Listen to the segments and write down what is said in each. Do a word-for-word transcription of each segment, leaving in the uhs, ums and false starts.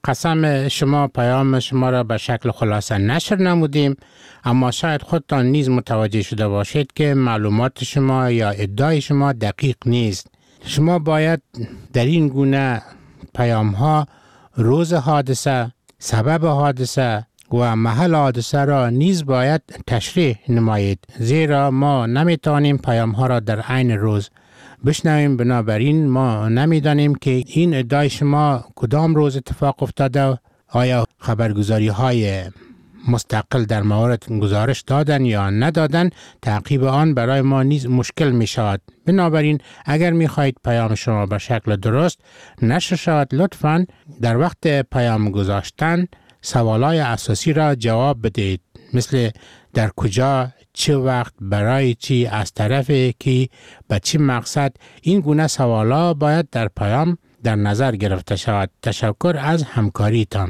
قسم شما پیام شما را به شکل خلاصه نشر نمودیم، اما شاید خودتان نیز متوجه شده باشید که معلومات شما یا ادعای شما دقیق نیست. شما باید در این گونه پیام ها روز حادثه، سبب حادثه و محل حادثه را نیز باید تشریح نمایید، زیرا ما نمیتوانیم پیام ها را در عین روز بشنویم. بنابراین ما نمیدانیم که این ادعای شما کدام روز اتفاق افتاده. آیا خبرگزاری های مستقل در مورد گزارش دادن یا ندادن؟ تعقیب آن برای ما نیز مشکل می شود. بنابراین اگر می خواهید پیام شما به شکل درست نشر شود، لطفاً در وقت پیام گذاشتن سوالای اساسی را جواب بدهید، مثل در کجا، چه وقت، برای چی، از طرف کی، به چه مقصد. این گونه سوالا باید در پیام در نظر گرفته شود. تشکر از همکاریتان.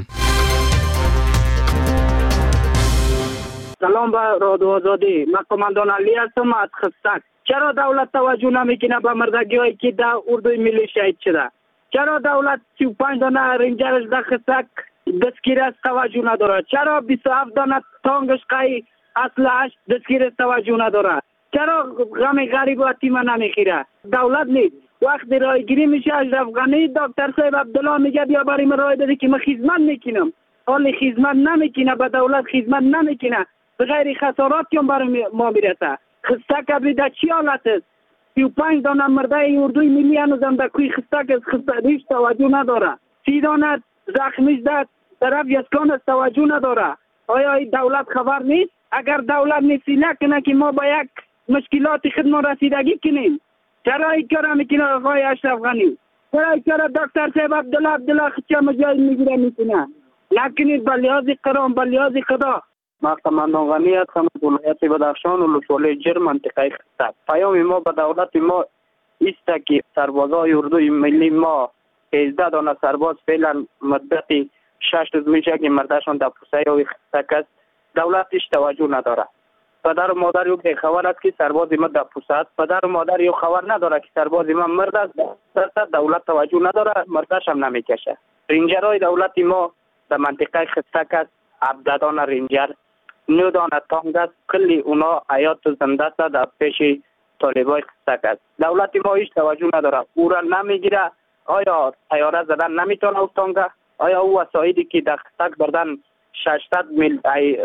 سلام به رادیو آزادی. من کماندان علی هستم از خستک. چرا دولت توجه نمیکنه به مردگی هایی که در اردوی ملی شهید شده؟ چرا دولت سی و پنج دانه رنجرش در خستک دستگیر از توجه نداره؟ چرا بیست و هفت دانه تانگش قای اصلش دستگیر از توجه نداره؟ چرا غم غریب و تیم نمیخیره؟ دولت نیست. وقتی رای گیری میشه اشرف غنی دکتر صاحب عبدالله میگه بیا برای من رای بده که من خدمت میکنم. حالی خدمت نمیکنه، به دولت خدمت نمیکنه، غیر خسارات که برای ما میرسه. خستک ابری در چی حالت است؟ سی و پنج دانه مرده اردوی ملی هنوزم در کوی خستک است. خستک هیچ توجه نداره. سی دانه زخمیش در طرف یسکان است، توجه نداره. آیا این دولت خبر نیست؟ اگر دولت نسیله کنه که ما با یک مشکلات خدمت رسیدگی کنیم، چرا این کار میکنه آقای اشرف غنی؟ چرا این کار دکتر صاحب عبدالله عبدالله خچه مجاز میگیره میکنه؟ نکنید به لحاظ قرآن، به لحاظ خدا. ما کماندان غنی هستم از ولایت بدخشان و ولسوالی جرم منطقه خستک. پیام ما به دولت ما است که سربازای اردوی ملی ما هجده دانه سرباز فعلا مدت شش روز میشه که مردشان در پوسه های خستک است. دولت هیچ توجه نداره. پدر و مادر یک خبر است که سرباز ما در پوسه است. پدر و مادر یک خبر نداره که سرباز ما مرد است. دولت توجه نداره، مردش هم نمیکشه. رنجرهای دولت ما در منطقه خستک است. هفده دانه رنجر، نه دانه تانگ است. کلی اونا حیات و زنده است در پیش طالبای خستک است. دولت ما هیچ توجه نداره. او را نمیگیره. آیا طیاره زدن نمیتونه او تانگه؟ آیا او وسایلی که در خستک بردن ششصد میل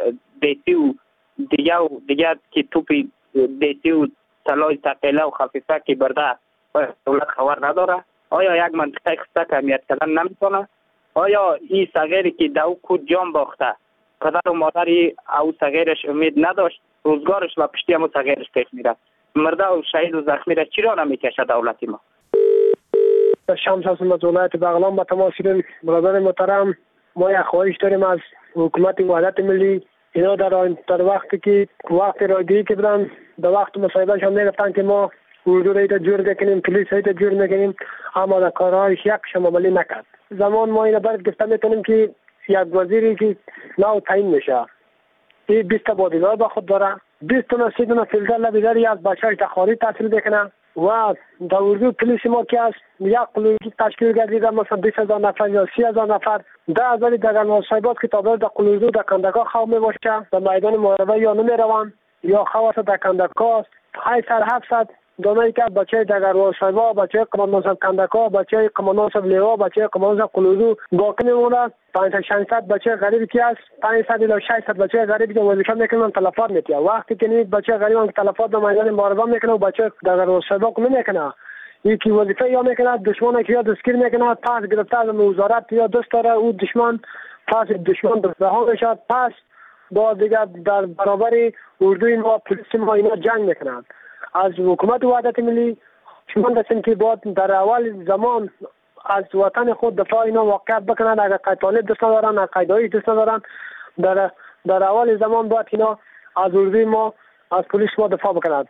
دیتی و دیگه و دیگه که توپ دیتی و طلای ثقیله و خفیفه که برده، آیا دولت خبر نداره؟ آیا یک منطقه خستک اهمیت کردن نمیتونه؟ آیا این صغیری که در او کود جان باخته، پدر و مادری او صغیرش امید نداشت، روزگارش و پشتی همون صغیرش پیش میره، مرده و شهید و زخمی را چرا نمیکشه دولت ما؟ شمس هستم از ولایت بغلان. با تمام برادر محترم، ما یک خواهش داریم از حکومت وحدت ملی، اینا در در وقتی که وقت رایگیری که بدن در وقت مصاحبه شان میگفتن که ما اردو را ایتا جور میکنیم، پلیس را ایتا جور میکنیم، اما در کارهایش یک شمالی نکرد. زمان ما اینو برد گفته میتونیم که یک وزیری که نو تعیین میشه، این بیست بادیگار با خود داره، بیست تا سی تا فیلتر لبیداری از بچه‌اش در خارج تحصیل بکنه و در اردو پلیس ما که است یک قلوزو تشکیل گردیده، مثلا بیست هزار نفر یا سی هزار نفر، ده هزار دگر مصاحبات که تابع در قلوزو در کندکا خواب میباشه، در میدان محاربه یا نمیروند یا خواست در کندکا است. هشتصد هفتصد دانایی که بچه دگر مصاحبه، بچه قماندان صاحب کندکا، بچه قماندان صاحب لیوا، بچه قماندان صاحب قلوزو باقی میمونه. پانصد ششصد بچه غریبی که است، پانصد الی ششصد بچه غریبی که وظیفه میکنن تلفات میتیا. وقتی که نید بچه غریبی که تلفات در میدان محاربه میکنه و بچه دگر مصاحبه کو نمیکنه، یکی وظیفه یا میکنه دشمن که یا دستگیر میکنه، پس گرفته از وزارت یا دست داره او دشمن، پس دشمن رها میشد، پس با دیگر در برابر اردوی ما پلیس ما اینا جنگ میکنند. از حکومت وحدت ملی شما دستیم که باید در اول زمان از وطن خود دفاع اینا واقعیت بکنند. اگر قید طالب دست ندارن، اگر قیدایی دست ندارن، در در اول زمان باید اینا از اردوی ما، از پلیس ما دفاع بکنند.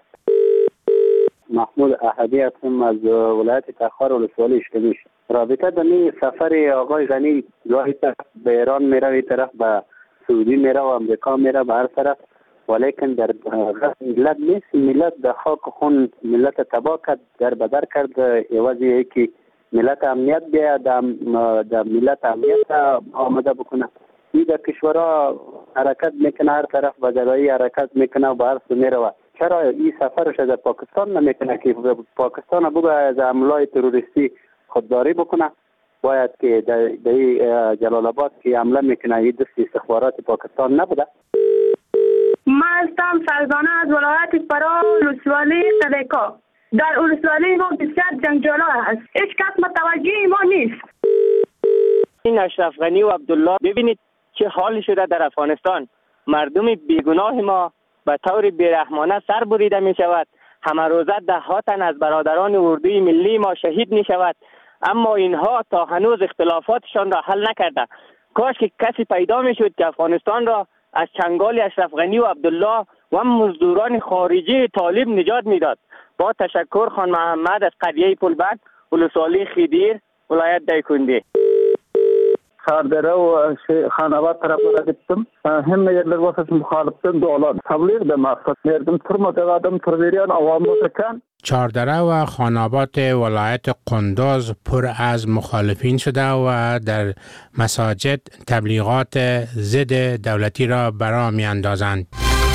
محمود احدی هستم از ولایت تخار و ولسوالی اشتمیش. رابطه در این سفر آقای غنی گاهی طرف به ایران میره، این طرف به سعودی میره و امریکا میره، به هر طرف، ولیکن در ملت نیست. ملت در خاک خون ملت تباه کرد، در بدر کرد، عوضی که ملت امنیت بیاید، در ملت امنیت آماده بکنه. این در کشورها حرکت میکنه، هر طرف به جدایی حرکت میکنه و به هر سو میروه. چرا این سفرش از پاکستان نمیکنه که پاکستان بگه از حمله تروریستی خودداری بکنه؟ باید که در جلال آباد که حمله میکنه این دست استخبارات پاکستان نبوده؟ ما هستم فرزانه از ولایت فرا، ولسوالی قدیکا. در ولسوالی ما بسیار جنگجویان هست، هیچ کس متوجه ما نیست. این اشرف غنی و عبدالله ببینید چه حال شده در افغانستان. مردم بیگناه ما به طور بیرحمانه سر بریده می شود. همه روزه ده ها تن از برادران اردوی ملی ما شهید می شود، اما اینها تا هنوز اختلافاتشان را حل نکرده. کاش که کسی پیدا می شد که افغانستان را از چنگال اشرف غنی و عبدالله و مزدوران خارجی طالب نجات میداد. با تشکر، خان محمد از قریه پلبک، ولسوالی خیدیر، ولایت دایکنډي. خاردره و خانوات طرف را گفتم هم yerler vasıf muhaliften dolan tabliğ de maqsad verdim turmadı adam turveriyan avam مسکن. چهاردره و خانابات ولایت قندوز پر از مخالفین شده و در مساجد تبلیغات ضد دولتی را برا می اندازند.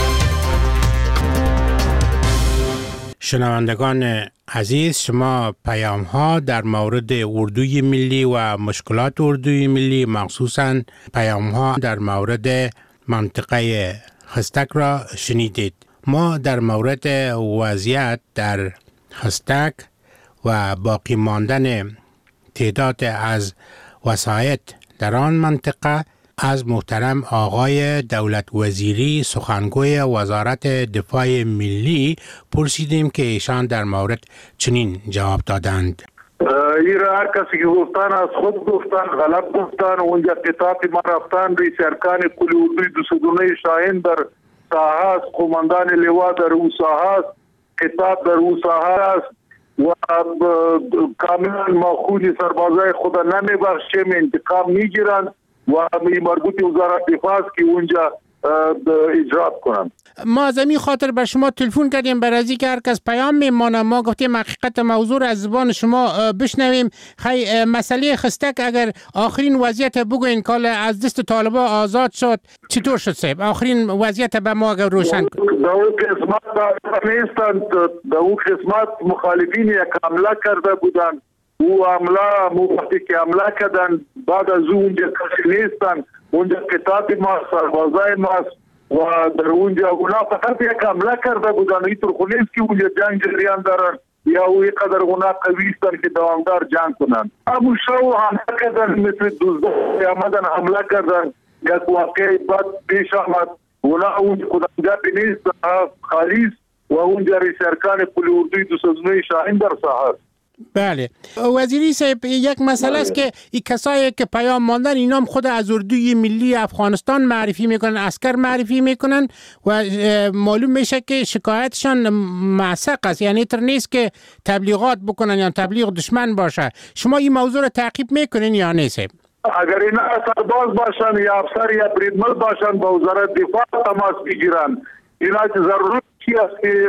شنوندگان عزیز، شما پیام ها در مورد اردوی ملی و مشکلات اردوی ملی، مخصوصاً پیام ها در مورد منطقه خستک را شنیدید. ما در مورد وضعیت در خستک و باقی ماندن تعداد از وسایط در آن منطقه از محترم آقای دولت وزیری سخنگوی وزارت دفاع ملی پرسیدیم که ایشان در مورد چنین جواب دادند. ایرا هر کسی که گفتن از خود گفتن، غلط گفتن. اونجا قطعات ما رفتن ریس ارکان کل اردوی دو سدونه شاهین در ساحه است، قماندان لوا در او ساحه است، قطعات در او ساحه است و کاملا ماخوذ سربازای خود نمیبخشیم، انتقام میگیرند و مربوط وزارت دفاع است که اونجا اجرات کنند. ما از این خاطر به شما تلفن کردیم برای از اینکه هر کس پیام میمانه. ما گفتیم حقیقت موضوع از زبان شما بشنویم. خی مسئله خستک اگر آخرین وضعیت بگوین که از دست طالبا آزاد شد چطور شد صاحب؟ آخرین وضعیت به ما اگر روشن کنید. در اون قسمت نیستند، در اون قسمت مخالفین یک حمله کرده بودند. او حمله وقتی که حمله کردن بعد از اونجا کسی نیستن، اونجا قطعات ما سربازای ماست و در اونجا اونا فقط یک حمله کرده بودن. اینطور خو نیست که اونجا جنگ جریان دارن یا اوی قدر اونا قوی هستن که دوامدار جنگ کنن. همون شو حمله کردن، مثل دوزده آمدن حمله کردن. یک واقعی بعد پیش آمد، اونا اونجا کدامگاهی نیست، خالیست و اونجا رئیس ارکان کل اردوی دو سدونه شاهین در ساحه است. بله وزیری صاحب، یک مسئله است که این کسایی که پیام ماندن اینا هم خود از اردوی ملی افغانستان معرفی میکنن، عسکر معرفی میکنن و معلوم میشه که شکایتشان معسق است، یعنی تر نیست که تبلیغات بکنن یا تبلیغ دشمن باشه. شما این موضوع رو تعقیب میکنین یا نه صاحب؟ اگر اینا سرباز باشن یا افسر یا بریدمن باشن با وزارت دفاع تماس بگیرن. اینا که ضروری است که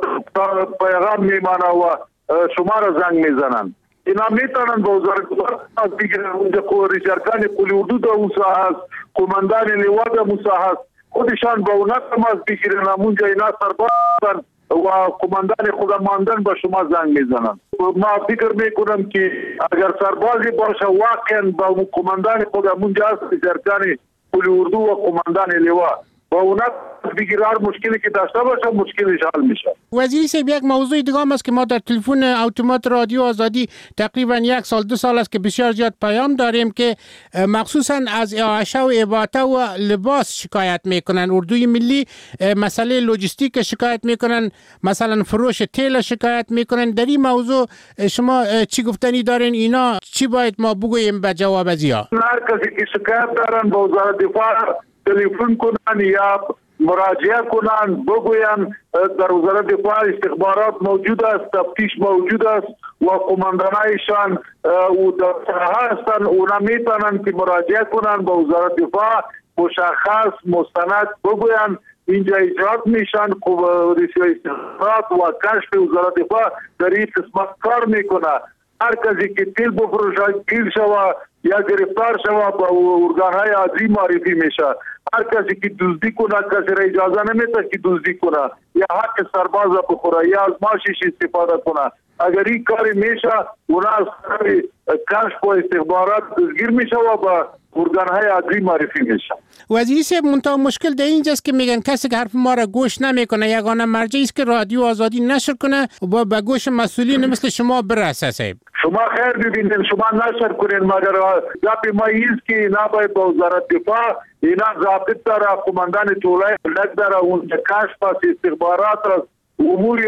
پیغام میمانه و شما را زنگ میزنن. اینا میتونن با وزارت دفاع بگیرن. اونجا رئیس ارکان کل اردو در اون ساحه است، قماندان لوا در اون ساحه است، خودشان با اونا تماس بگیرن. اونجا اینا سرباز هستن و قماندان خودماندن با شما زنگ میزنن. ما فکر میکنم که اگر سربازی باشه واقعا با قماندان خودمونجا است، رئیس ارکان کل اردو و قماندان لوا با اونا بگیره، هر مشکلی که داشته باشه مشکلش حل میشه. وزیری صاحب، یک موضوع دیگه هم است که ما در تلفن اتومات رادیو آزادی تقریبا یک سال دو سال است که بسیار زیاد پیام داریم که مخصوصا از اعاشه و اباطه و لباس شکایت میکنن. اردوی ملی مسئله لوجستیک شکایت میکنن، مثلا فروش تیل شکایت میکنن. در این موضوع شما چی گفتنی دارین؟ اینا چی باید ما بگوییم به جواب از یا؟ هر کسی که شکایت دارن با وزارت دفاع تلفن کنن یا مراجعه کنن، بگوین در وزارت دفاع استخبارات موجود است، تفتیش موجود است و قماندانایشان و در ساحه هستن. اونا میتونن که مراجعه کنن با وزارت دفاع، مشخص مستند بگوین اینجا اجرات میشن. رئیس استخبارات و کشف وزارت دفاع در این قسمت کار میکنه. هر کسی که تیل بفروشه گیر شوه یا گرفتار شوه با ارگانهای عادی معرفی میشه. هر کسی که دزدی کنه کسی را اجازه نمیده که دزدی کنه یا حق سرباز بخوره یا از ماشش استفاده کنه. اگر این کاری میشه اونا از کشف و استخبارات دستگیر میشه و با ارگانهای عادی معرفی میشه. وزیری صاحب منتها مشکل در اینجاست که میگن کسی که حرف ما را گوش نمیکنه یگانه مرجعی است که رادیو آزادی نشر کنه و به گوش مسئولین مثل شما برسه. صاحب شما خیر ببینید، شما نشر کنین، مگر گپ ما ایست که اینا باید با وزارت دفاع اینا ضابط داره، قماندان طولای ملک داره، اونجا کشف است، استخبارات است، امور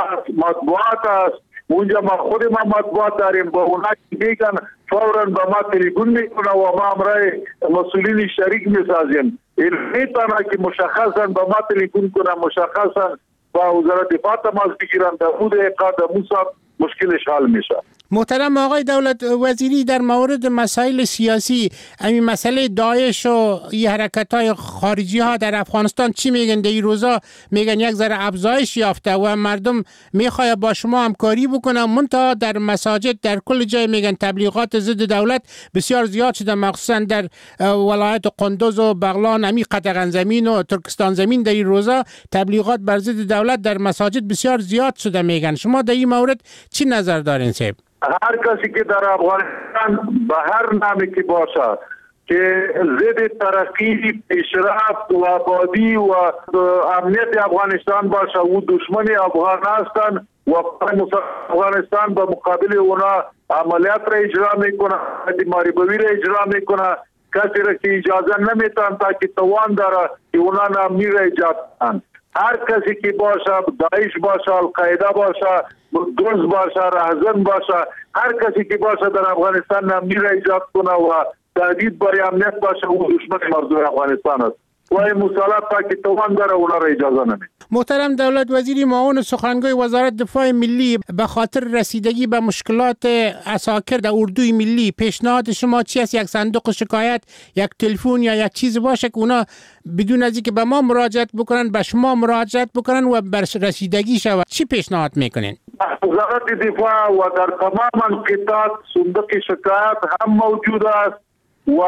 مطبوعات است، اونجا ما خود ما مطبوعات داریم. با اونا که میگن فوراً به ما تلفن میکنه و ما امرای مسئولین شریک میسازیم. این میتونه که مشخصا به ما تلفن کنه، مشخصا با وزارت دفاع تماس بگیرن، در مورد اقاد موسا مشکلش حل میشه. محترم آقای دولت وزیری، در مورد مسائل سیاسی همین مسئله داعش و این حرکت‌های خارجی ها در افغانستان چی میگن؟ در این روزا میگن یک ذره افزایش یافته و مردم میخواد با شما همکاری بکنن، منتها در مساجد در کل جای میگن تبلیغات ضد دولت بسیار زیاد شده، مخصوصا در ولایت قندوز و بغلان، امی قطغن زمین و ترکستان زمین در این روزا تبلیغات بر ضد دولت در مساجد بسیار زیاد شده میگن. شما در این مورد چی نظر دارین صاحب؟ هر کسی که در افغانستان به هر نامی که باشه که ضد ترقی، پیشرفت و آبادی و امنیت افغانستان باشه و دشمن افغان هستن و افغانستان به مقابل اونا عملیات را اجرا میکنه، ماریبوی را اجرا میکنه، کسی را که اجازه نمیتن تا که توان داره که اونا نامنی را ایجاد کنن. هر کسی که باشه، داعش باشه، القاعده باشه، دزد باشه، رهزن باشه، هر کسی که باشه در افغانستان نامنی را ایجاد کنه و تهدید برای امنیت باشه و دشمن مردم افغانستان است و این مسالات تا که توان داره اونا را اجازه نمیده. محترم دولت وزیری، معاون سخنگوی وزارت دفاع ملی، به خاطر رسیدگی به مشکلات عساکر در اردوی ملی پیشنهاد شما چی است؟ یک صندوق شکایت، یک تلفن یا یک چیز باشه که اونا بدون از اینکه به ما مراجعت بکنن به شما مراجعت بکنن و بر رسیدگی شود؟ چی پیشنهاد میکنین؟ وزارت دفاع و در تمام انقطاعات صندوق شکایت هم موجود است و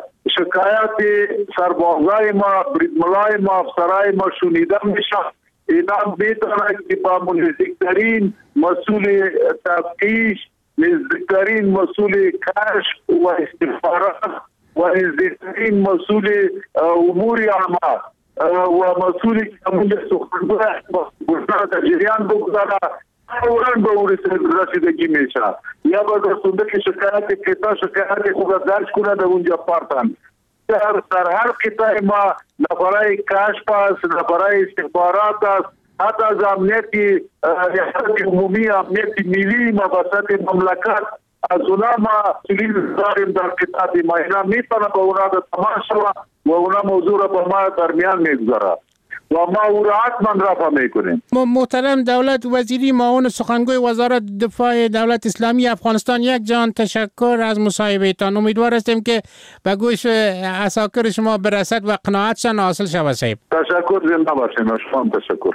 شکایت سربازای ما، بریدملای ما، افسرای ما شنیده میشه. اینا میتونه که با نزدیکترین مسئول تفتیش، نزدیکترین مسئول کشف و استخبارات و نزدیکترین مسئول امور عامه و مسئولی که همونجا سخنگوی گفتن در جریان بگذاره فوراً به اون رسیدگی میشه یا با در صندوق شکایت قطعه شکایت خود درج کنه در اونجا پارتن. در, در هر قطعه ما نفرای کشف است، نفرای استخبارات است، حتی از امنیت ریاست عمومی، امنیت ملی مباحثات مملکت از اونا ما سلیل داریم در قطعه ما. اینا میتونه به اونا در تماس شوه و اونا موضوع را به ما درمیان میگذاره و ما او را حتما رفع میکنیم. محترم دولت وزیری، معاون سخنگوی وزارت دفاع دولت اسلامی افغانستان، یک جان تشکر از مصاحبهتان. امیدوار هستیم که به گوش عساکر شما برسد و قناعتشان حاصل شود. صاحب تشکر، زنده باشین. شما تشکر.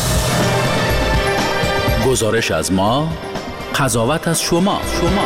گزارش از ما، قضاوت از شما. شما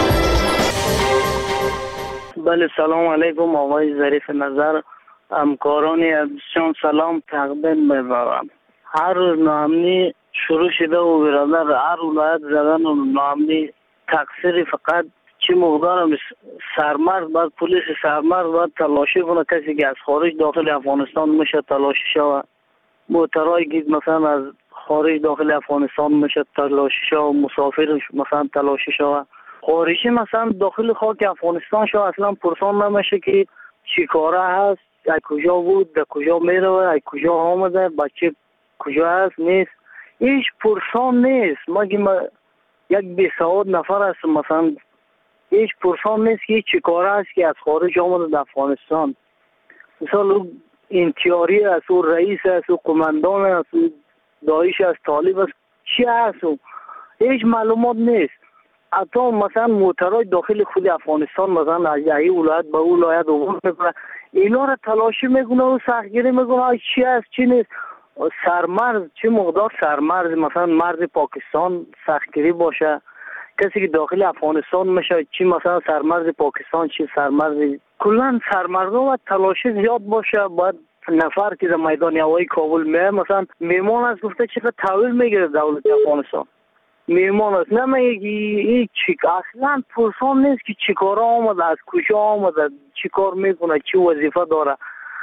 بله، سلام علیکم آقای ظریف نظر، همکاران عزیزشان سلام تقدیم می‌برم. هر روز ناامنی شروع شده و برادر هر ولایت زدن و ناامنی تقصیر فقط چه مقدار سرمرد باید پلیس سرمرد باید تلاشی کنه، کسی که از خارج داخل افغانستان میشه تلاشی شود، موترهای گید مثلا از خارج داخل افغانستان میشه تلاشی شود، مسافر مثلا تلاشی شود، خارجی مثلا داخل خاک افغانستان شو اصلا پرسان نمیشه که چی کاره هست، از کجا بود، در کجا میره، از کجا آمده، بچه کجا هست، نیست. هیچ پرسان نیست. مگه ما یک بیسواد نفر هست مثلا هیچ پرسان نیست که چی کاره هست که از خارج آمده در افغانستان. مثلا انتیاری است، او رئیس است، او قماندان است، او داعش است، طالب است، چی هست؟ هیچ معلومات نیست. حتی مثلا موترهای داخل خود افغانستان مثلا از یه ولایت به اون ولایت عبور میکنه، اینا را تلاشی میکنه و سختگیری میکنه چی هست چی نیست. سرمرز چه مقدار سرمرز مثلا مرز پاکستان سختگیری باشه، کسی که داخل افغانستان میشه، چی مثلا سرمرز پاکستان، چی سرمرز کلا سرمرزا و تلاشی زیاد باشه. باید نفر که در میدان هوایی کابل میه مثلا میمان از گفته چقدر تحویل میگیره دولت افغانستان. میمان است نمیگه این چی اصلا پرسان نیست که چی کارا آمده، از کجا آمده، چی کار میکنه، چی وظیفه داره.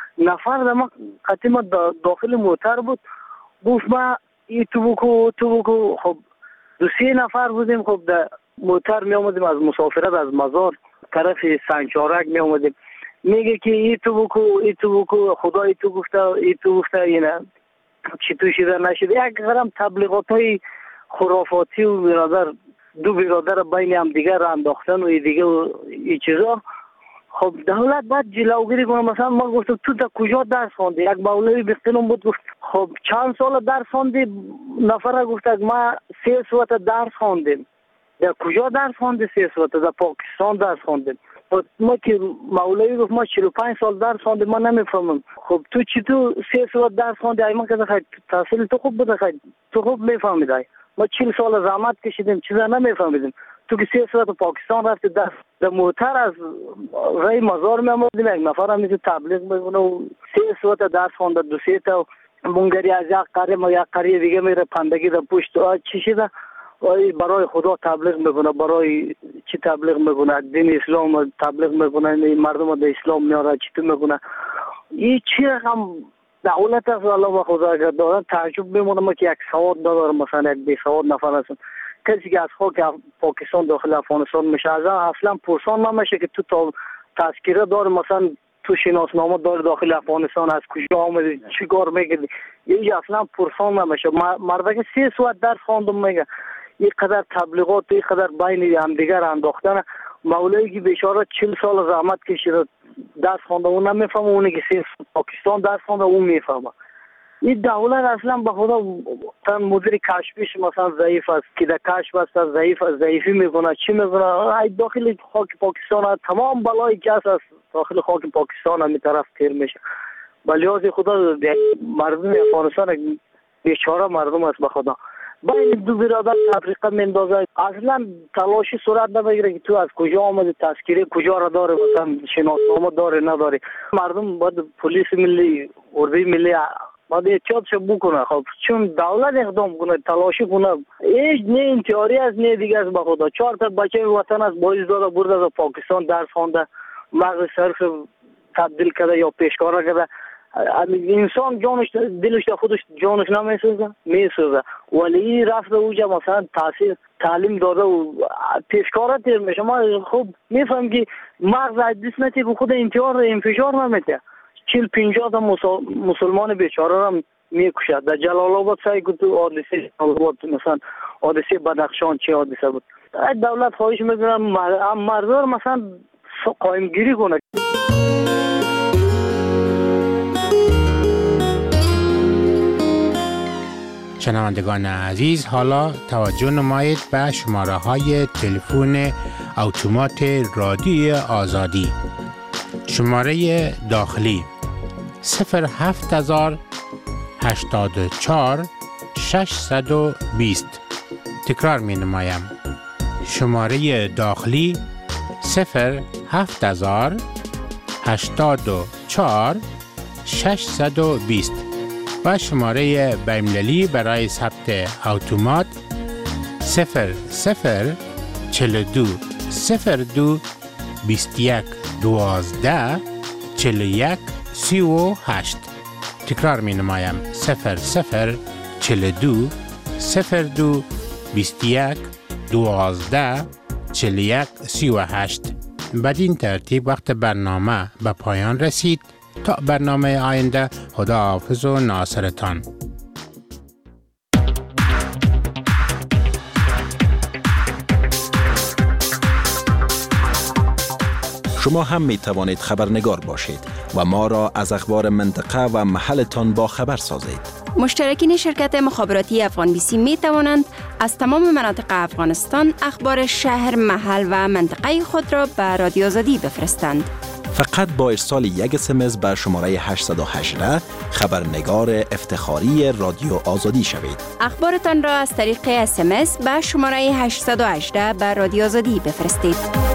نفر در ما قدیما داخل موتر بود، گفت ما ای تو بکو تو بکو. خب دو سه نفر بودیم. خب در موتر می آمدیم از مسافرت از مزار طرف سنگچارک می آمدیم. میگه که ای تو بکو ای تو بکو، خدا ای تو گفته ای تو گفته، اینه چی تو شده نشده. یک گرم تبلیغات های خرافاتی و برادر دو برادر بین هم دیگر را انداختن و ای دیگه ای چیزا. خب دولت باید جلوگیری کنه. مثلا ما گفتم تو در کجا درس خوندی؟ یک مولوی بختنم بود گفت خب چند سال درس خوندی؟ نفر گفت ما سه سوات درس خوندیم. در کجا درس خوندی؟ سه سوات در پاکستان درس خوندیم. ما که مولوی گفت ما چهل و پنج سال درس خوندیم. ما نمیفهمم. خب تو چی تو سه سوات درس خوندی؟ ای ما که خیلی تحصیل تو خوب بوده، خیلی تو خوب میفهمیدی. ما چهل سال زحمت کشیدیم، چیزا نمیفهمیدیم. تو که سه ساعت پاکستان رفتی در در موتر از رای مزار میامدیم، یک نفر هم میتونه تبلیغ بگونه و سه ساعت درس خونده، دو سه تا منگری از یک قریه ما یک قریه دیگه میره پندگی در پشت چی شده برای خدا تبلیغ میکنه. برای چی تبلیغ میکنه؟ دین اسلام تبلیغ میکنه، مردم در اسلام میاره. چی تو میکنه؟ این چی هم دولت از الله و خدا اگر دارن تعجب میمونه ما که یک سواد نداره، مثلا یک بی سواد نفر هستن. کسی که از خاک پاکستان داخل افغانستان میشه از اصلا پرسان نمیشه که تو تا تذکره داره، مثلا تو شناسنامه داره داخل افغانستان، از کجا آمدی، چی کار میگی. این اصلا پرسان نمیشه. مرد که سه ساعت درس خواندم میگه این قدر تبلیغات این قدر بین همدیگر انداختن. مولایی که بیچاره چهل سال زحمت کشیده درس خونده اون نمیفهمه، اونی که سه پاکستان درس خونده اون میفهمه. این دولت اصلا به خدا تن مدیر کشفیش مثلا ضعیف است که در کشف است ضعیف است، ضعیفی میکنه چی میکنه. ای داخل خاک پاکستان تمام بلای که است داخل خاک پاکستان هم طرف تیر میشه. بلیاز خدا مردم افغانستان بیچاره مردم است به خدا. بین دو برادر تفریقه میندازه. اصلا تلاشی صورت نمیگیره که تو از کجا آمده، تذکیره کجا را داره، مثلا شناسنامه داره نداره. مردم باید پلیس ملی اردوی ملی باید احتیاطش بکنه. خب چون دولت اقدام کنه تلاشی کنه، هیچ نه انتحاری از نه دیگه از به خدا. چهار تا بچه وطن از باعث داده برده از پاکستان درس خونده، مغز صرف تبدیل کرده یا پیشکاره کرده. انسان جانش دلش خودش جانش نمیسوزه میسوزه، ولی رفته اوجا مثلا تاثیر تعلیم داده و پیشکاره تیر میشه. ما خوب میفهم که مغز دست نتی که خود انتحار انفجار نمیته. چهل پنجاه تا مسلمان بیچاره را میکشد. در جلال آباد سعی که تو حادثه مثلا حادثه بدخشان چه حادثه بود. دولت خواهش میکنم مردم مثلا قایم گیری کنه. شنوندگان عزیز، حالا توجه نمایید به شماره های تلفن اتومات رادیوی آزادی. شماره داخلی صفر هفت هزار هشتاد و چهار ششصد و بیست. تکرار می نمایم. شماره داخلی صفر هفت هزار هشتاد و چهار ششصد و بیست و شماره بین‌المللی برای ثبت اتومات صفر صفر چهل و دو صفر دو بیست و یک دوازده چهل و یک سی و هشت. تکرار می نمایم. صفر صفر چهل و دو صفر دو بیست و یک دوازده چهل و یک سی و هشت. بدین ترتیب وقت برنامه به پایان رسید. تا برنامه آینده، خدا حافظ و ناصرتان. شما هم می توانید خبرنگار باشید و ما را از اخبار منطقه و محلتان با خبر سازید. مشترکین شرکت مخابراتی افغان بی سی می توانند از تمام مناطق افغانستان اخبار شهر، محل و منطقه خود را به رادیو آزادی بفرستند. فقط با ارسال یک اسمس به شماره هشت یک هشت خبرنگار افتخاری رادیو آزادی شوید. اخبارتان را از طریق اسمس به شماره هشت یک هشت به رادیو آزادی بفرستید.